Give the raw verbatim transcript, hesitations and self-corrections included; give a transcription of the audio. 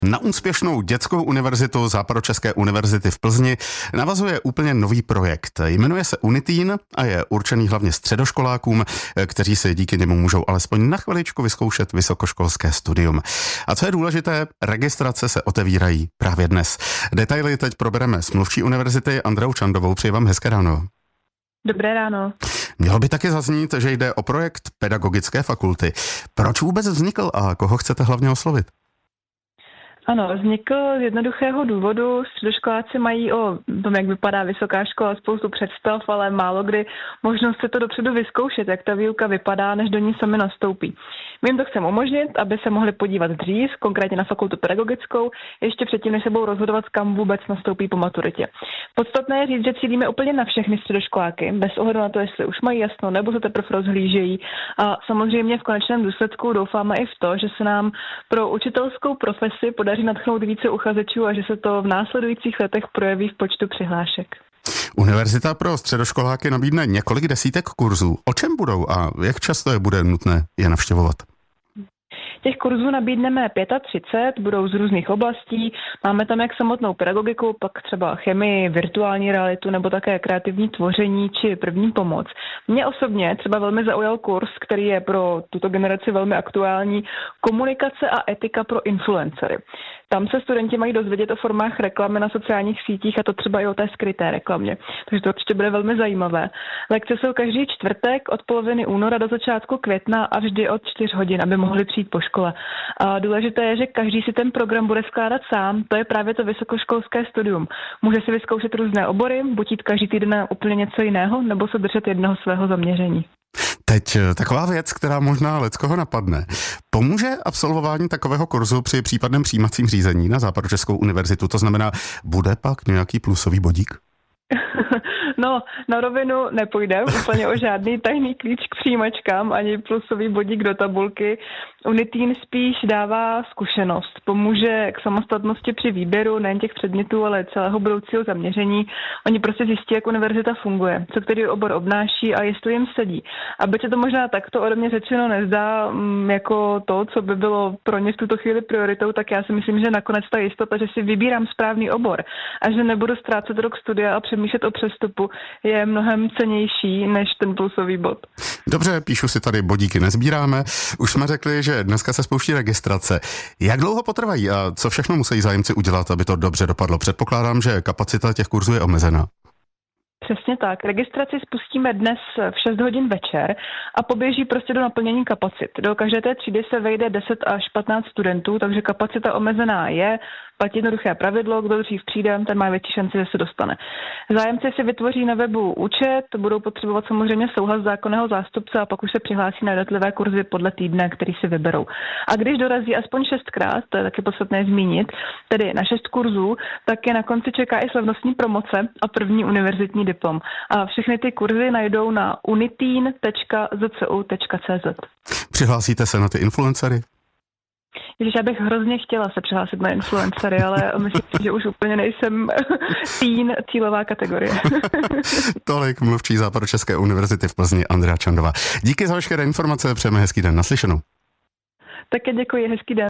Na úspěšnou dětskou univerzitu Západočeské univerzity v Plzni navazuje úplně nový projekt. Jmenuje se Uniteen a je určený hlavně středoškolákům, kteří si díky němu můžou alespoň na chviličku vyzkoušet vysokoškolské studium. A co je důležité, registrace se otevírají právě dnes. Detaily teď probereme s mluvčí univerzity Andreou Čandovou. Přeji vám hezké ráno. Dobré ráno. Mělo by taky zaznít, že jde o projekt pedagogické fakulty. Proč vůbec vznikl a koho chcete hlavně oslovit? Ano, vznikl z jednoduchého důvodu. Středoškoláci mají o tom, jak vypadá vysoká škola, spoustu představ, ale málo kdy možnost se to dopředu vyzkoušet, jak ta výuka vypadá, než do ní sami nastoupí. My jim to chceme umožnit, aby se mohli podívat dřív, konkrétně na fakultu pedagogickou, ještě předtím, než se budou rozhodovat, kam vůbec nastoupí po maturitě. Podstatné je říct, že cílíme úplně na všechny středoškoláky, bez ohledu na to, jestli už mají jasno nebo se teprve rozhlížejí. A samozřejmě v konečném důsledku doufáme i v to, že se nám pro učitelskou profesi podaří nadchnout více uchazečů a že se to v následujících letech projeví v počtu přihlášek. Univerzita pro středoškoláky nabídne několik desítek kurzů. O čem budou a jak často je bude nutné je navštěvovat? Těch kurzů nabídneme třicet pět, budou z různých oblastí. Máme tam jak samotnou pedagogiku, pak třeba chemii, virtuální realitu nebo také kreativní tvoření či první pomoc. Mě osobně třeba velmi zaujal kurz, který je pro tuto generaci velmi aktuální, komunikace a etika pro influencery. Tam se studenti mají dozvědět o formách reklamy na sociálních sítích a to třeba i o té skryté reklamě. Takže to určitě bude velmi zajímavé. Lekce jsou každý čtvrtek od poloviny února do začátku května a vždy od čtyř hodin, aby mohli přijít po škole. A důležité je, že každý si ten program bude skládat sám. To je právě to vysokoškolské studium. Může si vyzkoušet různé obory, buď jít každý týden na úplně něco jiného, nebo se držet jednoho svého zaměření. Teď taková věc, která možná leckoho napadne. Pomůže absolvování takového kurzu při případném přijímacím řízení na Západočeskou univerzitu? To znamená, bude pak nějaký plusový bodík? No, na rovinu nepůjde úplně o žádný tajný klíč k přijímačkám, ani plusový bodík do tabulky. Uniteen spíš dává zkušenost, pomůže k samostatnosti při výběru nejen těch předmětů, ale celého budoucího zaměření. Oni prostě zjistí, jak univerzita funguje, co který obor obnáší a jestli jim sedí. Aby se to možná takto ode mě řečeno nezdá jako to, co by bylo pro ně v tuto chvíli prioritou, tak já si myslím, že nakonec ta jistota, že si vybírám správný obor a že nebudu ztrácet rok studia a přemýšlet o přestupu, je mnohem cennější než ten plusový bod. Dobře, píšu si tady, bodíky nezbíráme. Už jsme řekli, že dneska se spouští registrace. Jak dlouho potrvají a co všechno musí zájemci udělat, aby to dobře dopadlo? Předpokládám, že kapacita těch kurzů je omezená. Přesně tak. Registraci spustíme dnes v šest hodin večer a poběží prostě do naplnění kapacit. Do každé té třídy se vejde deset až patnáct studentů, takže kapacita omezená je. Platí jednoduché pravidlo, kdo dřív přijde, ten má větší šanci, že se dostane. Zájemci si vytvoří na webu účet, budou potřebovat samozřejmě souhlas zákonného zástupce a pak už se přihlásí na jednotlivé kurzy podle týdne, který si vyberou. A když dorazí aspoň šestkrát, to je taky podstatné zmínit, tedy na šest kurzů, tak je na konci čeká i slavnostní promoce a první univerzitní diplom. A všechny ty kurzy najdou na uniteen tečka z c u tečka c z. Přihlásíte se na ty influencery? Když já bych hrozně chtěla se přihlásit na influencery, ale myslím si, že už úplně nejsem teen cílová kategorie. Tolik mluvčí Západočeské univerzity v Plzni Andrea Čandová. Díky za veškeré informace, přejeme hezký den, naslyšenou. Také děkuji, hezký den.